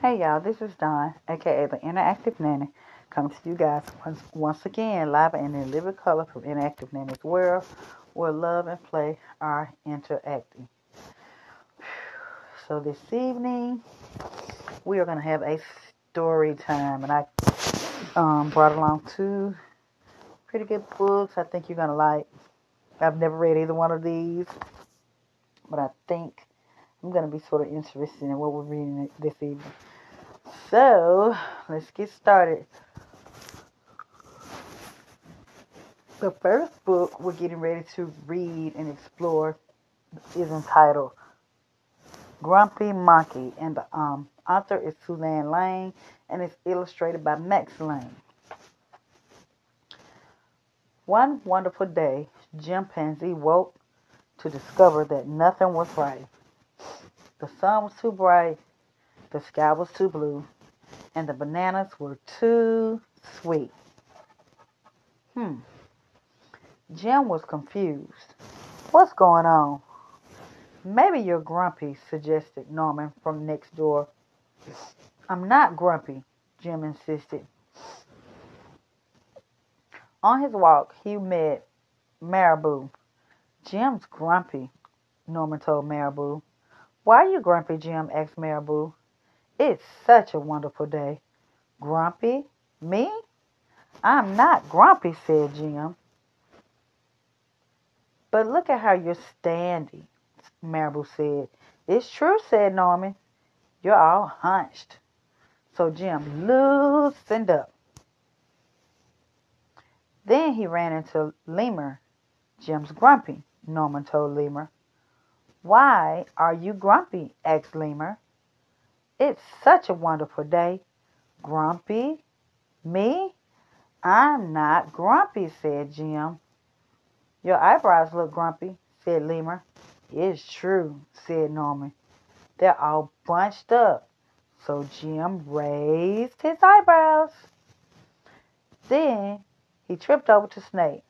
Hey y'all, this is Dawn, aka the Interactive Nanny, coming to you guys once again live and in living color from Interactive Nanny's world, where love and play are interacting. So this evening we are gonna have a story time, and I brought along two pretty good books. I think you're gonna like. I've never read either one of these, but I think I'm gonna be sort of interested in what we're reading this evening. So let's get started. The first book we're getting ready to read and explore is entitled Grumpy Monkey, and the author is Suzanne Lane, and it's illustrated by Max Lane. One wonderful day, Chimpanzee woke to discover that nothing was right. The sun was too bright, the sky was too blue, and the bananas were too sweet. Hmm. Jim was confused. What's going on? Maybe you're grumpy, suggested Norman from next door. I'm not grumpy, Jim insisted. On his walk, he met Marabou. Jim's grumpy, Norman told Marabou. Why are you grumpy, Jim? Asked Marabou. It's such a wonderful day. Grumpy? Me? I'm not grumpy, said Jim. But look at how you're standing, Marabou said. It's true, said Norman. You're all hunched. So Jim loosened up. Then he ran into Lemur. Jim's grumpy, Norman told Lemur. Why are you grumpy? Asked Lemur. It's such a wonderful day. Grumpy? Me? I'm not grumpy, said Jim. Your eyebrows look grumpy, said Lemur. It's true, said Norman. They're all bunched up. So Jim raised his eyebrows. Then he tripped over Snake.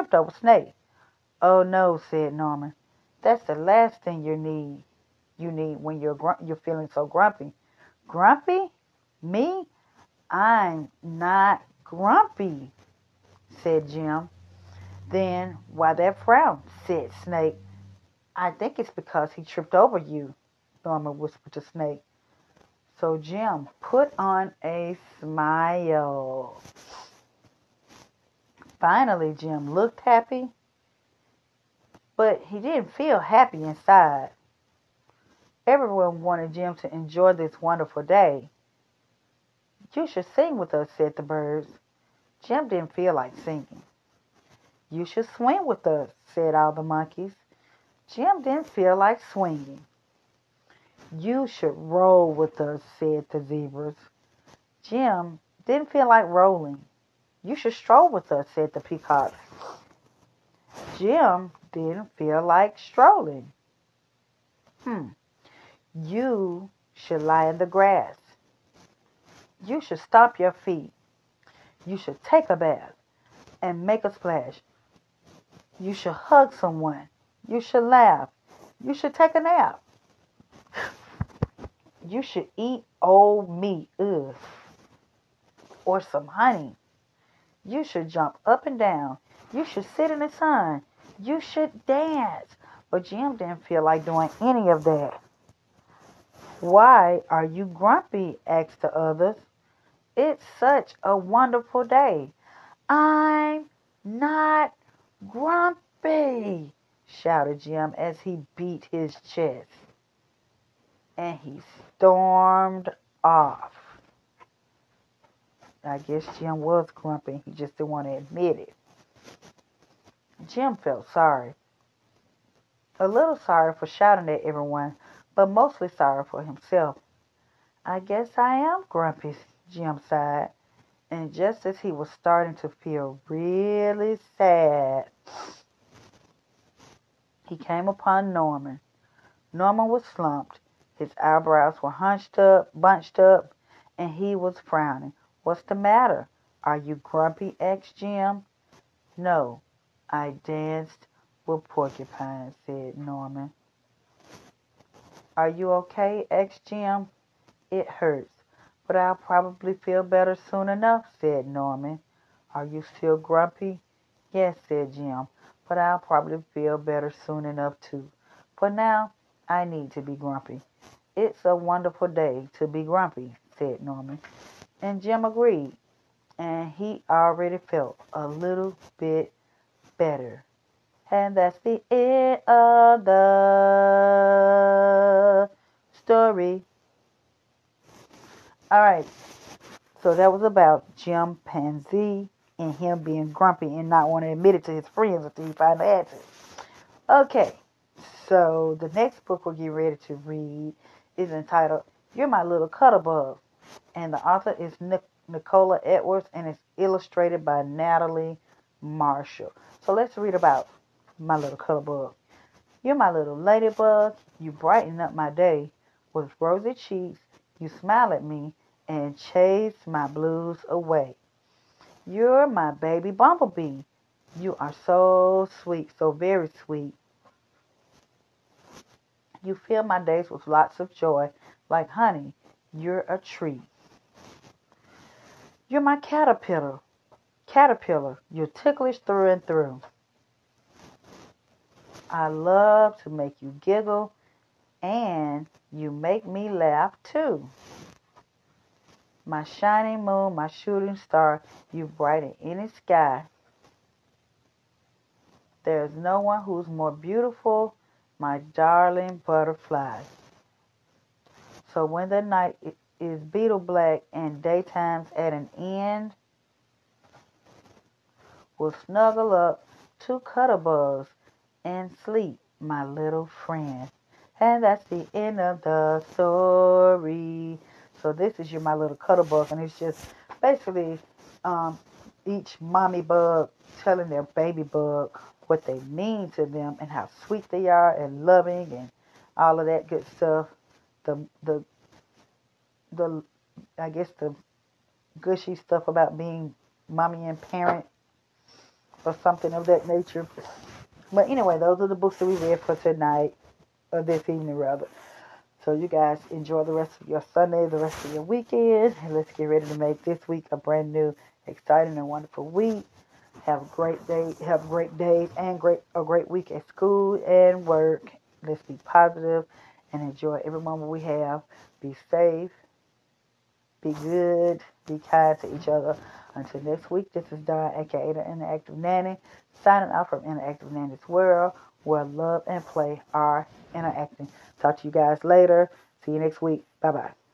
Oh no, said Norman. That's the last thing you need. You need when you're feeling so grumpy. Grumpy? Me? I'm not grumpy, said Jim. Then why that frown? Said Snake. I think it's because he tripped over you, Norman whispered to Snake. So Jim put on a smile. Finally, Jim looked happy, but he didn't feel happy inside. Everyone wanted Jim to enjoy this wonderful day. You should sing with us, said the birds. Jim didn't feel like singing. You should swing with us, said all the monkeys. Jim didn't feel like swinging. You should roll with us, said the zebras. Jim didn't feel like rolling. You should stroll with us, said the peacocks. Jim didn't feel like strolling. You should lie in the grass. You should stomp your feet. You should take a bath and make a splash. You should hug someone. You should laugh. You should take a nap. You should eat old meat, or some honey. You should jump up and down. You should sit in the sun. You should dance. But Jim didn't feel like doing any of that. Why are you grumpy? Asked the others. It's such a wonderful day. I'm not grumpy, shouted Jim as he beat his chest. And he stormed off. I guess Jim was grumpy. He just didn't want to admit it. Jim felt sorry. A little sorry for shouting at everyone, but mostly sorry for himself. I guess I am grumpy, Jim sighed. And just as he was starting to feel really sad, he came upon Norman. Norman was slumped. His eyebrows were bunched up, and he was frowning. What's the matter? Are you grumpy? Asked Jim. No, I danced with porcupines, said Norman. Are you okay? Asked Jim. It hurts, But I'll probably feel better soon enough, said Norman. Are you still grumpy? Yes, said Jim, but I'll probably feel better soon enough too. For now, I need to be grumpy. It's a wonderful day to be grumpy, said Norman. And Jim agreed, and he already felt a little bit better. And that's the end of the story. All right, so that was about Chimpanzee and him being grumpy and not wanting to admit it to his friends until he finally had to. Okay, so the next book we're getting ready to read is entitled You're My Little Cuttlebug, and the author is Nicola Edwards, and it's illustrated by Natalie Marshall. So let's read about My Little Cuttlebug. You're my little ladybug, you brighten up my day. With rosy cheeks, you smile at me and chase my blues away. You're my baby bumblebee. You are so sweet, so very sweet. You fill my days with lots of joy, like honey. You're a treat. You're my caterpillar. Caterpillar, you're ticklish through and through. I love to make you giggle, and you make me laugh too. My shining moon, my shooting star, you brighten any sky. There is no one who's more beautiful, my darling butterfly. So when the night is beetle black and daytime's at an end, we'll snuggle up two cuddlebugs and sleep, my little friend. And that's the end of the story. So this is your My Little Cuttlebug, and it's just basically um, each mommy bug telling their baby bug what they mean to them and how sweet they are and loving and all of that good stuff. The the the I guess the gushy stuff about being mommy and parent or something of that nature. But anyway, those are the books that we read for tonight, or this evening rather. So you guys enjoy the rest of your Sunday, the rest of your weekend, and let's get ready to make this week a brand new, exciting, and wonderful week. Have a great day, have great days, and a great week at school and work. Let's be positive and enjoy every moment we have. Be safe, be good, be kind to each other. Until next week, this is Dawn, aka the Interactive Nanny, signing off from Interactive Nanny's World, where love and play are interacting. Talk to you guys later. See you next week. Bye bye.